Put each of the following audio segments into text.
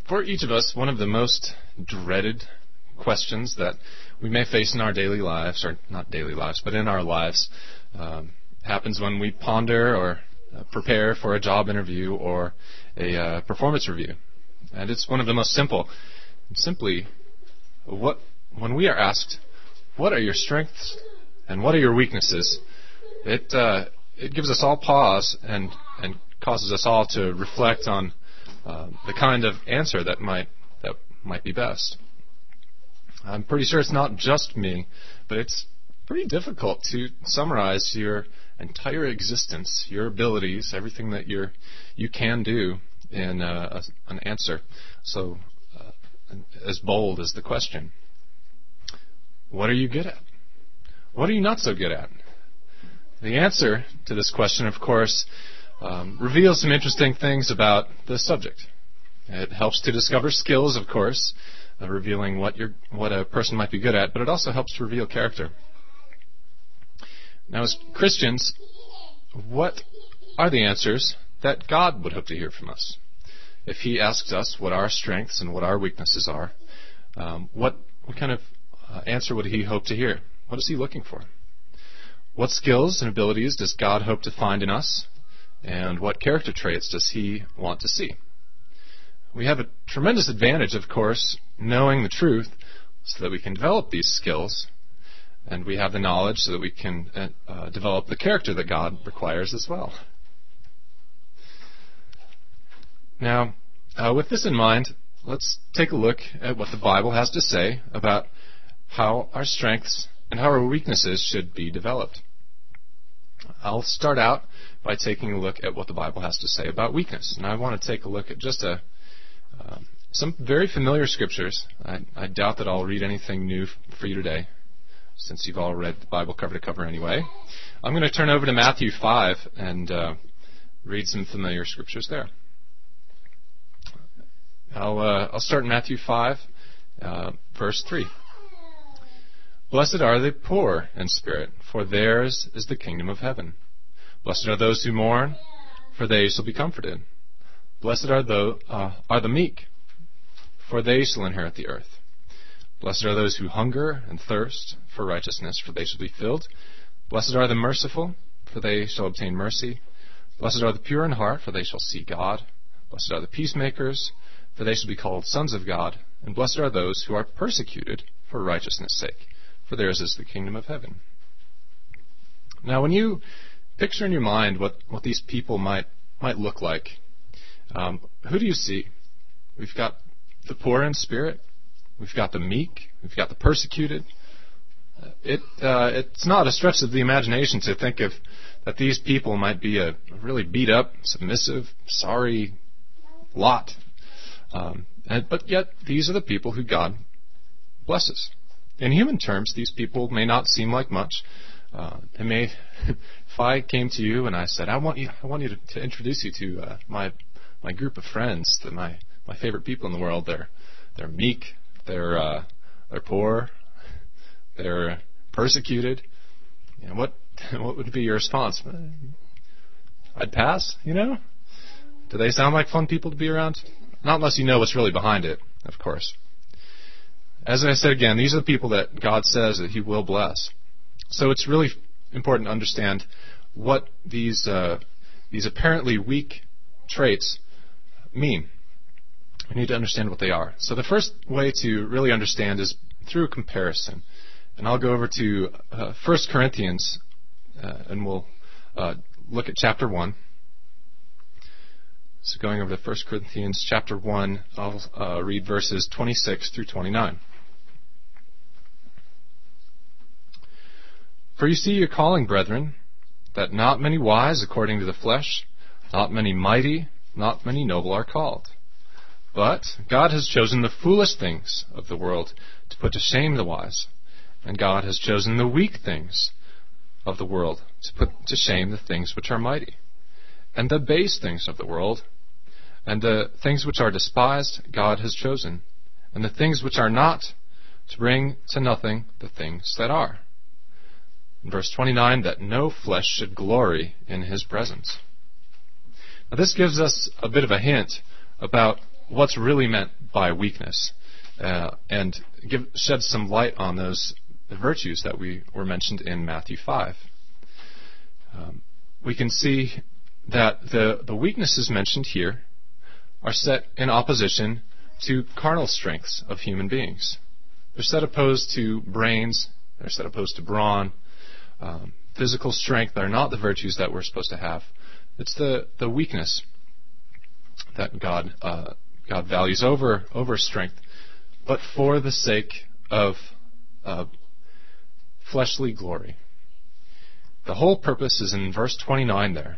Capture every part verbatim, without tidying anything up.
For each of us, one of the most dreaded questions that we may face in our daily lives, or not daily lives, but in our lives, um, happens when we ponder or uh, prepare for a job interview or a uh, performance review. And it's one of the most simple. Simply, what when we are asked, what are your strengths and what are your weaknesses, it uh, it gives us all pause and, and causes us all to reflect on uh, the kind of answer that might that might be best. I'm pretty sure it's not just me, but it's pretty difficult to summarize your entire existence, your abilities, everything that you're you can do in uh, a, an answer. So, uh, as bold as the question, what are you good at? What are you not so good at? The answer to this question, of course, um, reveals some interesting things about the subject. It helps to discover skills, of course, uh, revealing what you're, what a person might be good at, but it also helps to reveal character. Now, as Christians, what are the answers that God would hope to hear from us? If He asks us what our strengths and what our weaknesses are, um, what, what kind of uh, answer would He hope to hear? What is He looking for? What skills and abilities does God hope to find in us? And what character traits does He want to see? We have a tremendous advantage, of course, knowing the truth so that we can develop these skills. And we have the knowledge so that we can uh, uh, develop the character that God requires as well. Now, uh, with this in mind, let's take a look at what the Bible has to say about how our strengths and how our weaknesses should be developed. I'll start out by taking a look at what the Bible has to say about weakness. And I want to take a look at just a uh, some very familiar scriptures. I, I doubt that I'll read anything new f- for you today, since you've all read the Bible cover to cover anyway. I'm going to turn over to Matthew five and uh, read some familiar scriptures there. I'll, uh, I'll start in Matthew five, uh, verse three. Blessed are the poor in spirit, for theirs is the kingdom of heaven. Blessed are those who mourn, for they shall be comforted. Blessed are the, uh, are the meek, for they shall inherit the earth. Blessed are those who hunger and thirst for righteousness, for they shall be filled. Blessed are the merciful, for they shall obtain mercy. Blessed are the pure in heart, for they shall see God. Blessed are the peacemakers, for they shall be called sons of God. And blessed are those who are persecuted for righteousness' sake, for theirs is the kingdom of heaven. Now, when you picture in your mind what, what these people might might look like, um, who do you see? We've got the poor in spirit. We've got the meek. We've got the persecuted. Uh, it uh, it's not a stretch of the imagination to think of that these people might be a really beat up, submissive, sorry lot. Um, and, but yet, these are the people who God blesses. In human terms, these people may not seem like much. Uh, they may, if I came to you and I said, "I want you, I want you to, to introduce you to uh, my my group of friends, that my my favorite people in the world. They're they're meek, they're uh, they're poor, they're persecuted." You know, what what would be your response? I'd pass. You know, do they sound like fun people to be around? Not unless you know what's really behind it, of course. As I said again, these are the people that God says that He will bless. So it's really important to understand what these uh, these apparently weak traits mean. We need to understand what they are. So the first way to really understand is through a comparison. And I'll go over to uh, First Corinthians, uh, and we'll uh, look at chapter one. So going over to First Corinthians chapter one, I'll uh, read verses twenty-six through twenty-nine. For you see your calling, brethren, that not many wise according to the flesh, not many mighty, not many noble are called. But God has chosen the foolish things of the world to put to shame the wise, and God has chosen the weak things of the world to put to shame the things which are mighty, and the base things of the world, and the things which are despised God has chosen, and the things which are not, to bring to nothing the things that are. In verse twenty-nine, that no flesh should glory in His presence. Now this gives us a bit of a hint about what's really meant by weakness, uh, and give, shed some light on those virtues that we were mentioned in Matthew five. Um, we can see that the, the weaknesses mentioned here are set in opposition to carnal strengths of human beings. They're set opposed to brains, they're set opposed to brawn. Um, physical strength are not the virtues that we're supposed to have. It's the, the weakness that God uh, God values over over strength, but for the sake of uh, fleshly glory. The whole purpose is in verse twenty-nine there.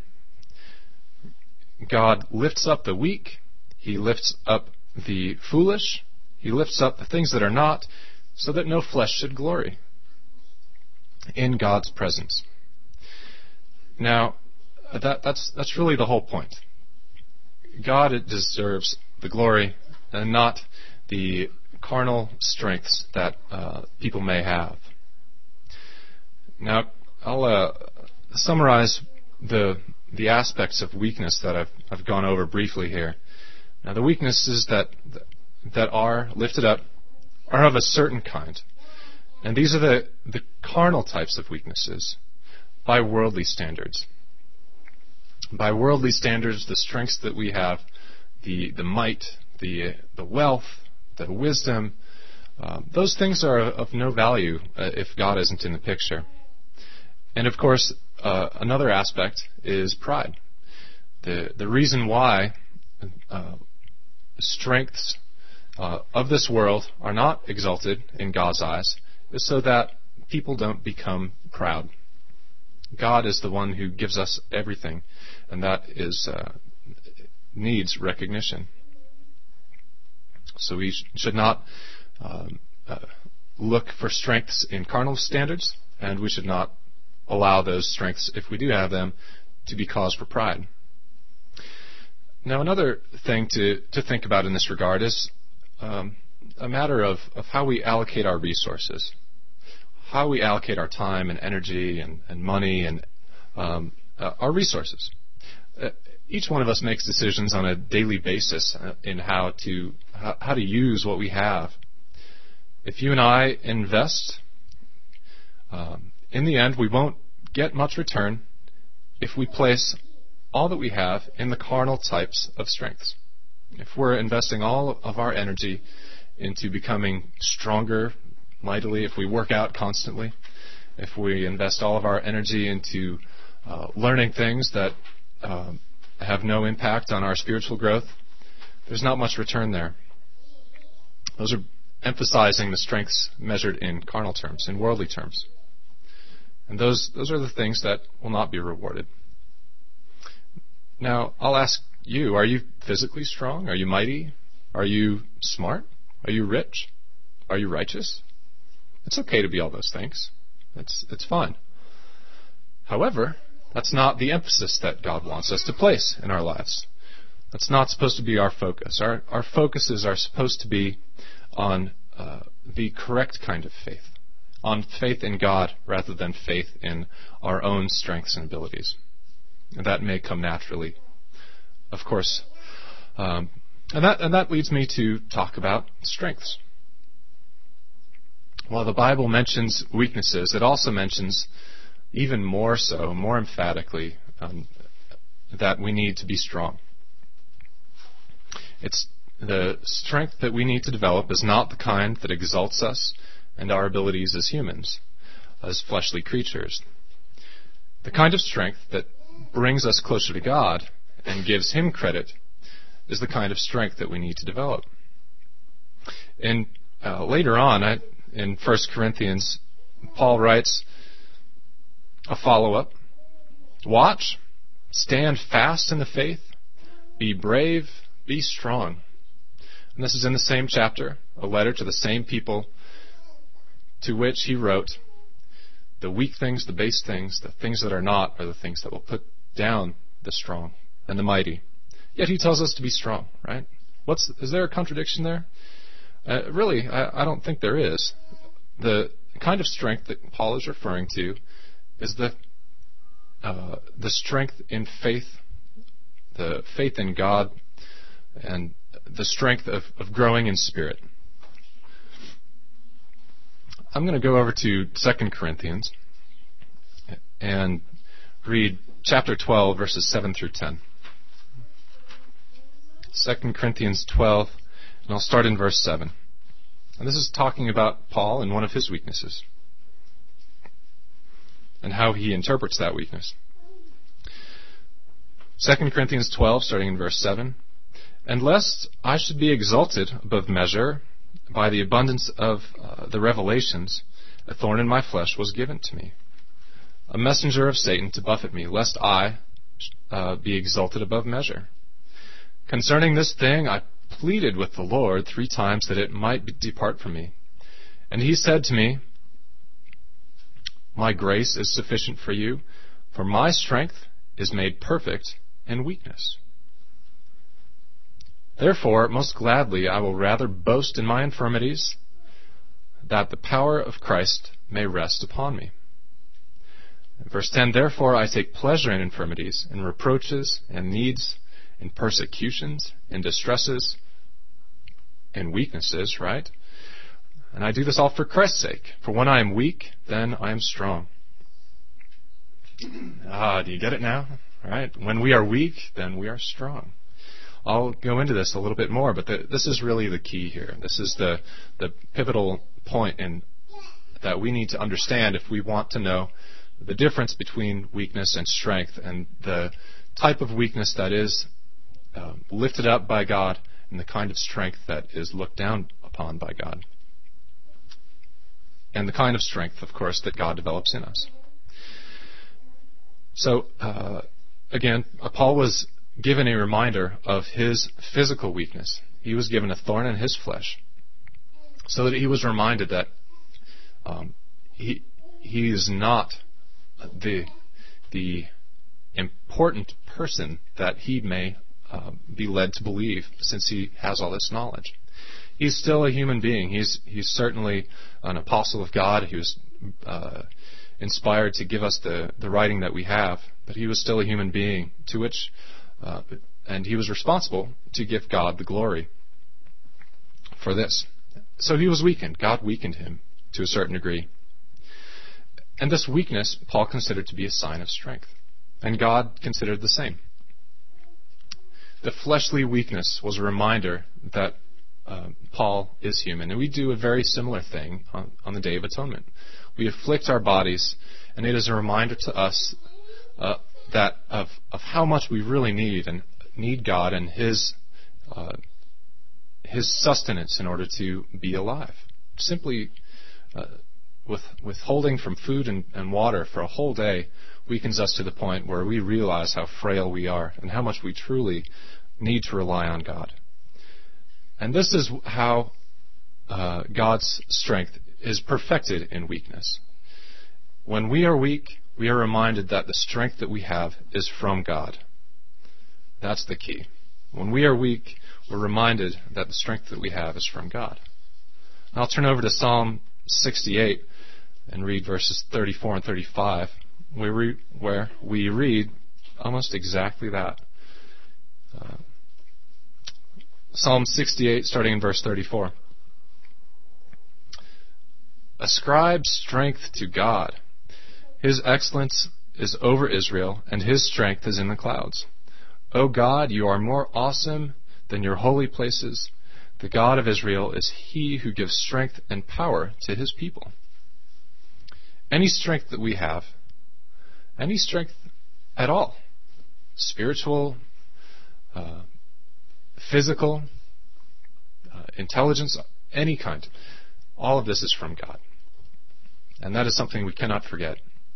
God lifts up the weak, He lifts up the foolish, He lifts up the things that are not, so that no flesh should glory in God's presence. Now, that, that's that's really the whole point. God deserves the glory and not the carnal strengths that uh, people may have. Now, I'll uh, summarize the the aspects of weakness that I've I've gone over briefly here. Now, the weaknesses that that are lifted up are of a certain kind, and these are the the carnal types of weaknesses by worldly standards. By worldly standards, the strengths that we have, the the might, the the wealth, the wisdom, um, those things are of no value uh, if God isn't in the picture. And of course, uh, another aspect is pride. The the reason why uh, strengths uh, of this world are not exalted in God's eyes is so that people don't become proud. God is the one who gives us everything, and that is uh, needs recognition. So we sh- should not um, uh, look for strengths in carnal standards, and we should not allow those strengths, if we do have them, to be cause for pride. Now, another thing to, to think about in this regard is um, a matter of, of how we allocate our resources. How we allocate our time and energy and, and money and um, uh, our resources. Uh, each one of us makes decisions on a daily basis in how to how, how to use what we have. If you and I invest, um, in the end, we won't get much return if we place all that we have in the carnal types of strengths. If we're investing all of our energy into becoming stronger mightily, if we work out constantly, if we invest all of our energy into uh, learning things that um, have no impact on our spiritual growth, there's not much return there. Those are emphasizing the strengths measured in carnal terms, in worldly terms. And those those are the things that will not be rewarded. Now, I'll ask you, are you physically strong? Are you mighty? Are you smart? Are you rich? Are you righteous? It's okay to be all those things. It's it's fine. However, that's not the emphasis that God wants us to place in our lives. That's not supposed to be our focus. Our our focuses are supposed to be on uh, the correct kind of faith, on faith in God rather than faith in our own strengths and abilities. And that may come naturally, of course. Um, and that and that leads me to talk about strengths. While the Bible mentions weaknesses, it also mentions even more so, more emphatically, um, that we need to be strong. It's the strength that we need to develop is not the kind that exalts us and our abilities as humans, as fleshly creatures. The kind of strength that brings us closer to God and gives Him credit is the kind of strength that we need to develop. And uh, later on, I, in First Corinthians, Paul writes a follow-up. Watch, stand fast in the faith, be brave, be strong. And this is in the same chapter, a letter to the same people to which he wrote, the weak things, the base things, the things that are not are the things that will put down the strong and the mighty. Yet he tells us to be strong, right? What's is there a contradiction there? Uh, really, I, I don't think there is. The kind of strength that Paul is referring to is the uh, the strength in faith, the faith in God, and the strength of, of growing in spirit. I'm going to go over to Second Corinthians and read chapter twelve, verses seven through ten. Second Corinthians twelve, and I'll start in verse seven. And this is talking about Paul and one of his weaknesses, and how he interprets that weakness. Second Corinthians twelve, starting in verse seven. And lest I should be exalted above measure by the abundance of uh, the revelations, a thorn in my flesh was given to me, a messenger of Satan to buffet me, lest I uh, be exalted above measure. Concerning this thing I pleaded with the Lord three times that it might be, depart from me. And he said to me, my grace is sufficient for you, for my strength is made perfect in weakness. Therefore, most gladly I will rather boast in my infirmities, that the power of Christ may rest upon me. Verse ten, therefore I take pleasure in infirmities, in reproaches, and needs, in persecutions, in distresses, in weaknesses, right? And I do this all for Christ's sake. For when I am weak, then I am strong. Ah, do you get it now? Right? When we are weak, then we are strong. I'll go into this a little bit more, but the, this is really the key here. This is the, the pivotal point in, that we need to understand if we want to know the difference between weakness and strength, and the type of weakness that is uh, lifted up by God and the kind of strength that is looked down upon by God. And the kind of strength, of course, that God develops in us. So, uh, again, Paul was given a reminder of his physical weakness. He was given a thorn in his flesh, so that he was reminded that um, he he is not the the important person that he may uh, be led to believe, since he has all this knowledge. He's still a human being. He's he's certainly an apostle of God. He was uh, inspired to give us the, the writing that we have, but he was still a human being, to which Uh, and he was responsible to give God the glory for this. So he was weakened. God weakened him to a certain degree. And this weakness Paul considered to be a sign of strength. And God considered the same. The fleshly weakness was a reminder that uh, Paul is human. And we do a very similar thing on, on the Day of Atonement. We afflict our bodies, and it is a reminder to us uh, that of, of how much we really need and need God and His uh, His sustenance in order to be alive. Simply uh, with withholding from food and, and water for a whole day weakens us to the point where we realize how frail we are and how much we truly need to rely on God. And this is how uh, God's strength is perfected in weakness. When we are weak, we are reminded that the strength that we have is from God. That's the key. When we are weak, we're reminded that the strength that we have is from God. I'll turn over to Psalm sixty-eight and read verses thirty-four and thirty-five, where we, where we read almost exactly that. Uh, Psalm sixty-eight, starting in verse thirty-four. Ascribe strength to God. His excellence is over Israel, and His strength is in the clouds. O God, you are more awesome than your holy places. The God of Israel is He who gives strength and power to His people. Any strength that we have, any strength at all, spiritual, uh, physical, uh, intelligence, any kind, all of this is from God. And that is something we cannot forget.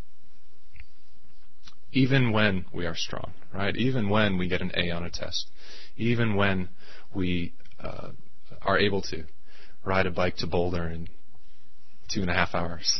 Even when we are strong, right? Even when we get an A on a test. Even when we uh, are able to ride a bike to Boulder in two and a half hours.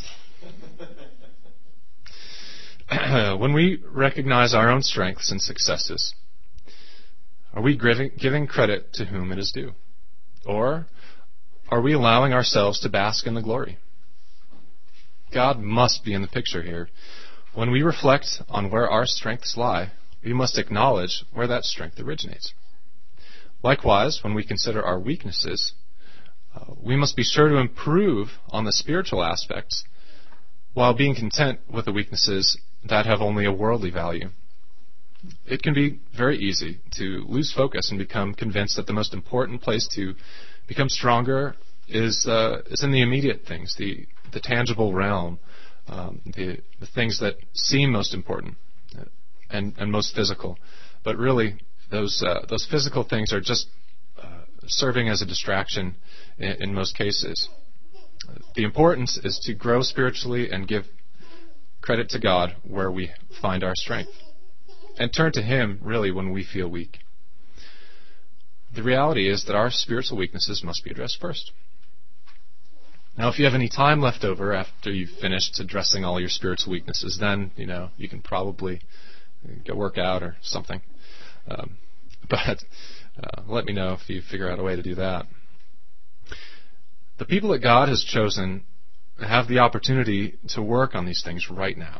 When we recognize our own strengths and successes, are we giving, giving credit to whom it is due? Or are we allowing ourselves to bask in the glory? God must be in the picture here. When we reflect on where our strengths lie, we must acknowledge where that strength originates. Likewise, when we consider our weaknesses, uh, we must be sure to improve on the spiritual aspects while being content with the weaknesses that have only a worldly value. It can be very easy to lose focus and become convinced that the most important place to become stronger is uh, is in the immediate things, the the tangible realm, um, the the things that seem most important and and most physical. But really, those uh, those physical things are just uh, serving as a distraction in, in most cases. The importance is to grow spiritually and give credit to God where we find our strength, and turn to Him, really, when we feel weak. The reality is that our spiritual weaknesses must be addressed first. Now, if you have any time left over after you've finished addressing all your spiritual weaknesses, then, you know, you can probably go work out or something. Um, but uh, let me know if you figure out a way to do that. The people that God has chosen have the opportunity to work on these things right now.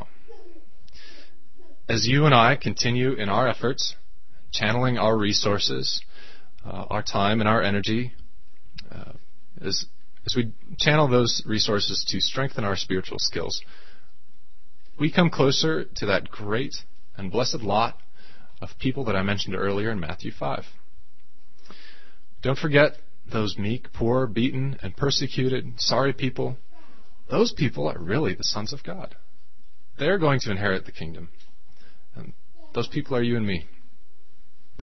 As you and I continue in our efforts, channeling our resources, uh, our time and our energy, uh, as, as we channel those resources to strengthen our spiritual skills, we come closer to that great and blessed lot of people that I mentioned earlier in Matthew five. Don't forget those meek, poor, beaten, and persecuted, sorry people. Those people are really the sons of God. They're going to inherit the kingdom. And those people are you and me.